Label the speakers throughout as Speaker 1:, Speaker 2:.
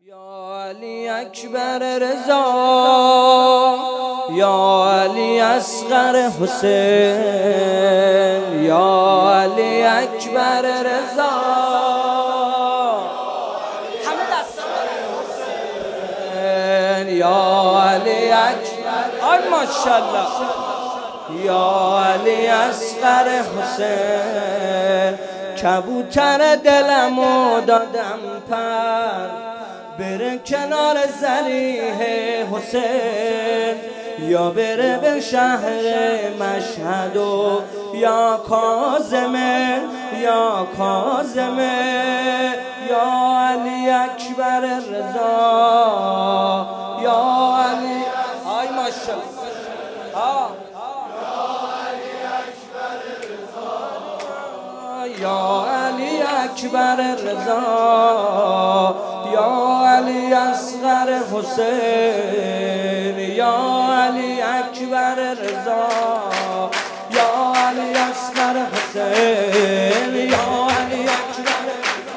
Speaker 1: یا علی اکبر رضا، یا علی اصغر حسین، یا علی اکبر رضا، همه دست حسین، یا علی اکبر، آی ماشاءالله، یا علی اصغر حسین. کبوتر دلمو دادم پر بره کنار ذریح حسین، یا بره به شهر مشهد و یا کاظمه، یا کاظمه، یا علی اکبر رضا، یا علی، آی ماشاءالله، یا علی اکبر رضا، یا علی اصغر حسین، یا علی اکبر رضا، یا علی اصغر حسین، یا علی اکبر،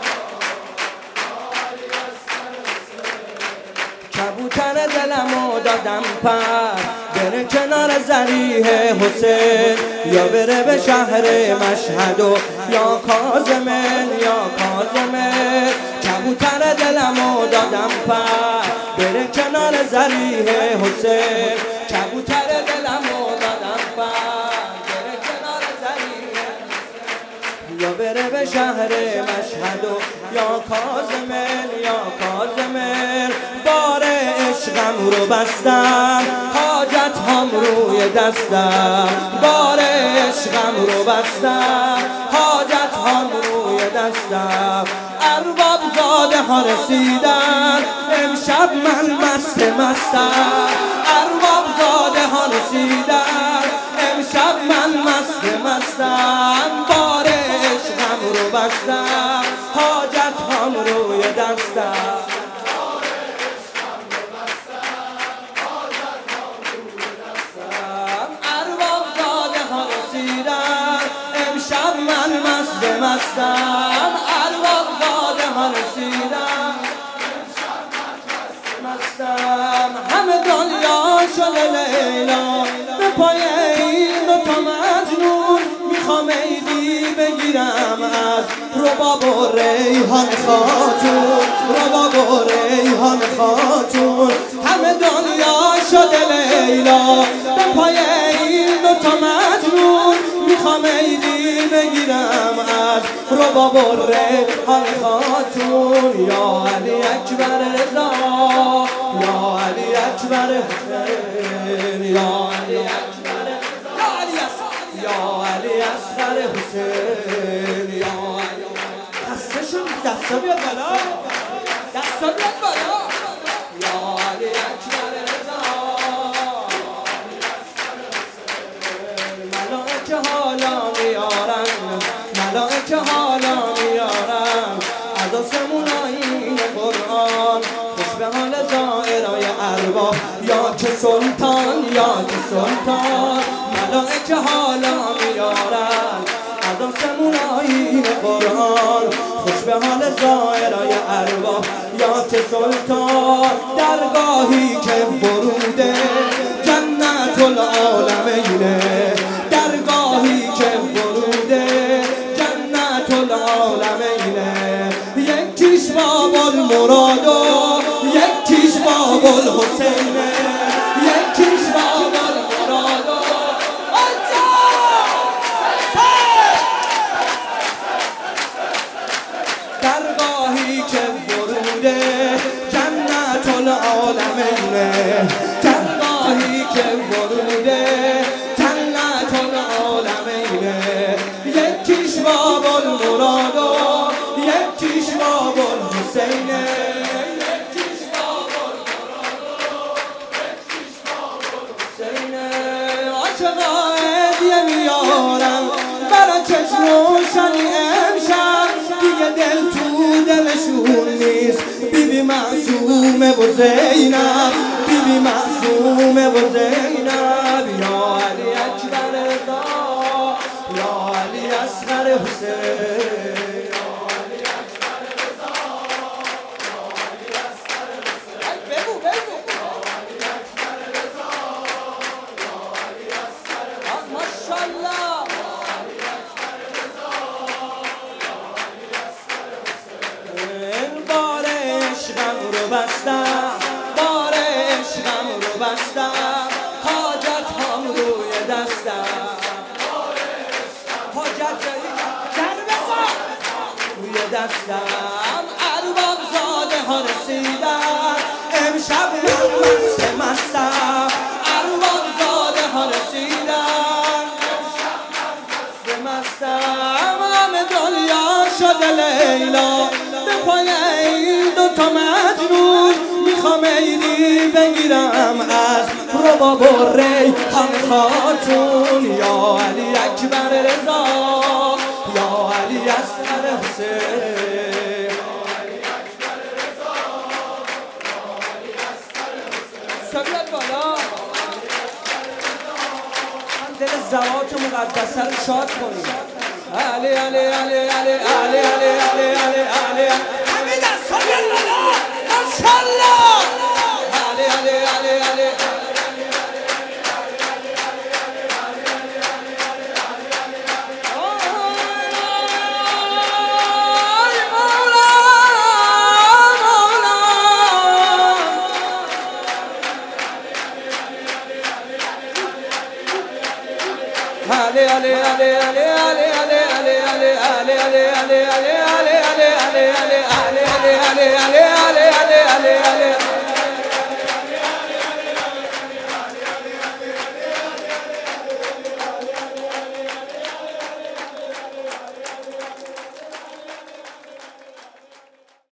Speaker 1: کبوتر دلمو دادم پر بره کنار ذریح حسین، یا بره به شهر مشهد و یا کاظمه، یا کاظمه. کبوتر دلمو دادم پر بره کنار ذریح حسین، کبوتر دلمو دادم پر بره کنار ذریح حسین، یا بره به شهر مشهد و یا کاظمه، یا کاظمه. بار عشقم رو بستم، حاجت هم روی دستم، بار عشقم رو بستم، حاجت هم روی دستم. ارباب زاده ها رسیدن، امشب من مست مستم، ارباب زاده ها رسیدن، امشب من مست مستم. بار عشقم رو بستم، حاجت هم روی دستم، امشب من مست مستم. ارواح زاده ها رسیدن، امشب من مست مستم. همه دنیا شده لیلا به پای این دوتا مجنون، میخوام عیدی بگیرم از رباب و ریحان خاتون، رباب و ریحان خاتون. همه دنیا شده لیلا به پای این دوتا مجنون، میخوام عیدی بگیرم از رباب و ریحان خاتون. یا علی اکبر رضا، یا علی اکبر حسین، یا علی اکبر، یا علی اصغر حسین، یا علی. دستشون دستا بیاد بالا، دستا بیاد بالا. یا علی اکبر رضا، ملائکه حالا میارن، ملائکه حالا میارن از آسمون آیین قرآن. خوش به حال زائرای ارواح، یا که سلطان، یا که سلطان. ملائکه حالا میارن از آسمون آیین قرآن. خوش به حال زائرای ارواح، یا که سلطان. درگاهی که وروده جنت العالمینه، درگاهی که وروده جنت العالمینه. یکیش باب المراد و یکیش باب الحسینه، یکیش باب المراد و درگاهی که وروده جنت العالمینه، درگاهی که وروده جنت العالمینه. یکیش باب المراد و یکیش باب الحسینه، یکیش باب المراد و یکیش باب الحسینه. عاشقا هدیه میارم برا چشم روشنی امشب، دیگه دل تو دلشون نیست. بیبی معصومه و زینب، بیبی معصومه و زینب. یا علی اکبر رضا، یا علی اصغر حسین، یا علی اکبر رضا، یا علی اصغر عشقم رو بستم بار عشقم رو بستم حاجت هم روی دستم حاجت جن بزن روی دستم ارباب زاده ها رسیدن امشب من مستم ارباب زاده ها رسیدن امشب من مستم همه دنیا شده لیلا به پای این دوتا مجنون میخوام عیدی بگیرم از رباب و ریحان خاتون یا علی اکبر رضا یا علی اصغر حسین سبیت بالا هم دل زوات مقدسه رو شاد کنیم علی علی علی علی علی علی علی علی علی